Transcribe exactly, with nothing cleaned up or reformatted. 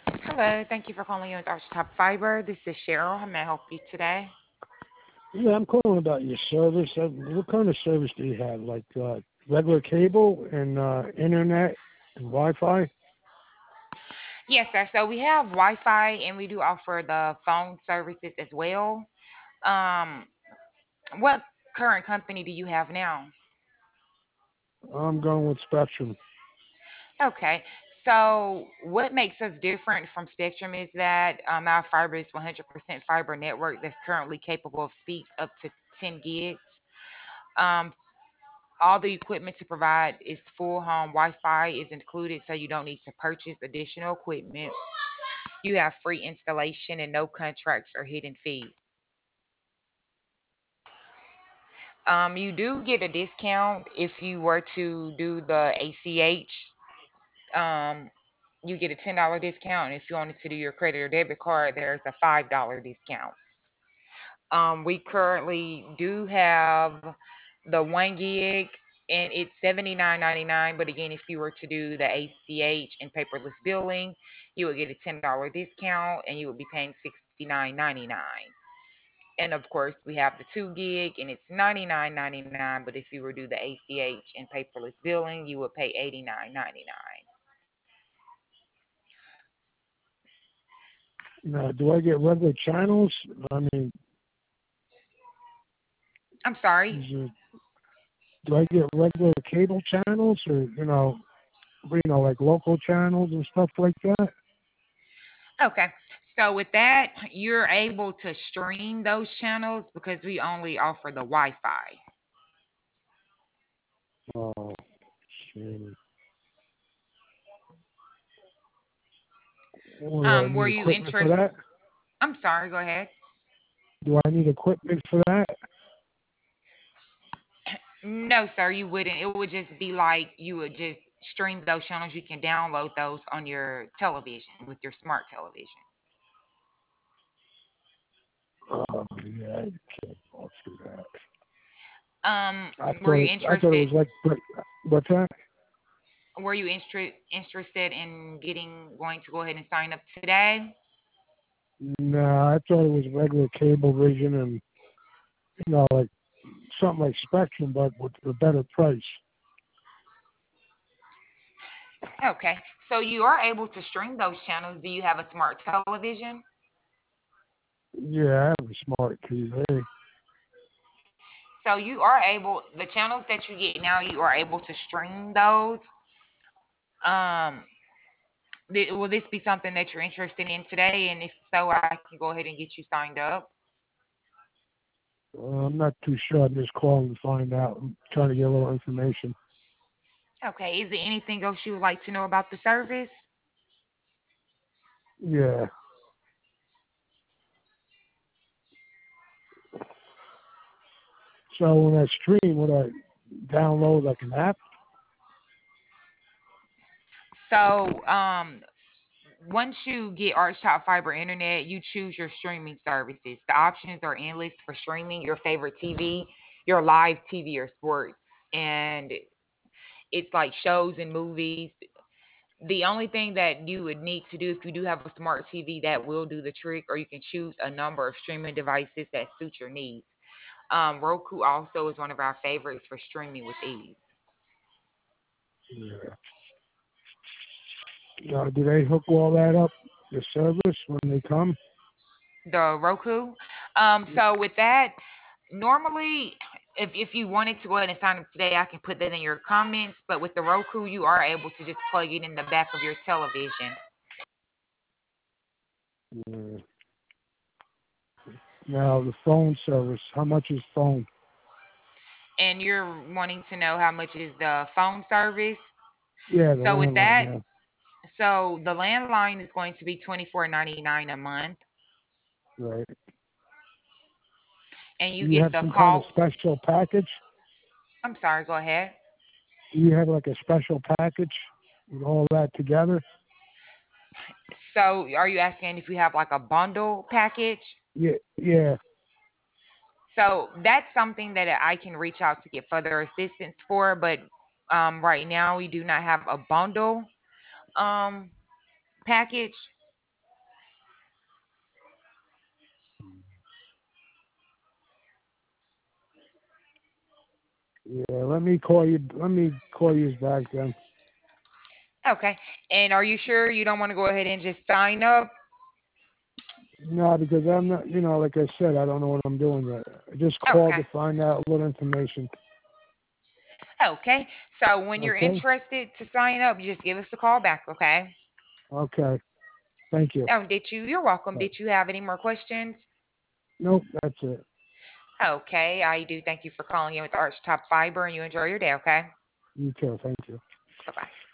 Hello, thank you for calling us Arch Top Fiber. This is Cheryl. How may I help you today? Yeah, I'm calling about your service. Uh, What kind of service do you have? Like uh, regular cable and uh, internet and Wi-Fi? Yes, sir. So we have Wi-Fi and we do offer the phone services as well. Um, what current company do you have now? I'm going with Spectrum. Okay, so what makes us different from Spectrum is that um, our fiber is one hundred percent fiber network that's currently capable of speeds up to ten gigs. Um, all the equipment to provide is full home Wi-Fi is included, so you don't need to purchase additional equipment. You have free installation and no contracts or hidden fees. Um, you do get a discount if you were to do the A C H. Um, you get a ten dollar discount. If you wanted to do your credit or debit card, there's a five dollar discount. Um, we currently do have the one gig, and it's seventy nine ninety nine. But again, if you were to do the A C H and paperless billing, you would get a ten dollar discount, and you would be paying sixty nine ninety nine. And of course, we have the two gig, and it's ninety nine ninety nine. But if you were to do the A C H and paperless billing, you would pay eighty nine ninety nine. Now, do I get regular channels? I mean, I'm sorry. is it, do I get regular cable channels, or you know, you know, like local channels and stuff like that? Okay. So with that, you're able to stream those channels because we only offer the Wi-Fi. Oh, shit. What do I Um, were need you equipment for interested? that? I'm sorry. Go ahead. Do I need equipment for that? No, sir. You wouldn't. It would just be like you would just stream those channels. You can download those on your television with your smart television. Oh, yeah, I can't go through that. Um, I were thought you it, I thought it interested? was like, but what's that? Were you inter- interested in getting going to go ahead and sign up today? No, I thought it was regular cable vision and you know, like something like Spectrum, but with a better price. Okay. So you are able to stream those channels. Do you have a smart television? Yeah, I have a smart T V. So you are able the channels that you get now, you are able to stream those. Um, th- will this be something that you're interested in today? And if so, I can go ahead and get you signed up. Uh, I'm not too sure. I'm just calling to find out. I'm trying to get a little information. Okay. Is there anything else you would like to know about the service? Yeah. So when I stream, would I download like an app? So, um, once you get Archtop Fiber Internet, you choose your streaming services. The options are endless for streaming your favorite T V, your live T V or sports, and it's like shows and movies. The only thing that you would need to do if you do have a smart T V that will do the trick, or you can choose a number of streaming devices that suit your needs. Um, Roku also is one of our favorites for streaming with ease. Yeah. Uh, do they hook all that up, the service, when they come? The Roku. Um, so with that, normally, if, if you wanted to go ahead and sign up today, I can put that in your comments. But with the Roku, you are able to just plug it in the back of your television. Yeah. Now the phone service. How much is phone? And you're wanting to know how much is the phone service. Yeah, the So with landline. that, Yeah. so the landline is going to be twenty four ninety nine a month, Right. and Do you you get have the some kind of call. special package? I'm sorry. Go ahead. Do you have like a special package with all that together? So are you asking if you have like a bundle package? Yeah, yeah. So that's something that I can reach out to get further assistance for, but um, right now we do not have a bundle um, package. Yeah, let me call you. Let me call you back then. Okay. And are you sure you don't want to go ahead and just sign up? No, because I'm not. You know, like I said, I don't know what I'm doing yet. I just called Okay. to find out a little information. Okay. So when you're Okay. interested to sign up, you just give us a call back, okay? Okay. Thank you. Oh, did you? You're welcome. Bye. Did you have any more questions? Nope. That's it. Okay. I do thank you for calling in with Arch Top Fiber and you enjoy your day, okay? You too. Thank you. Bye bye.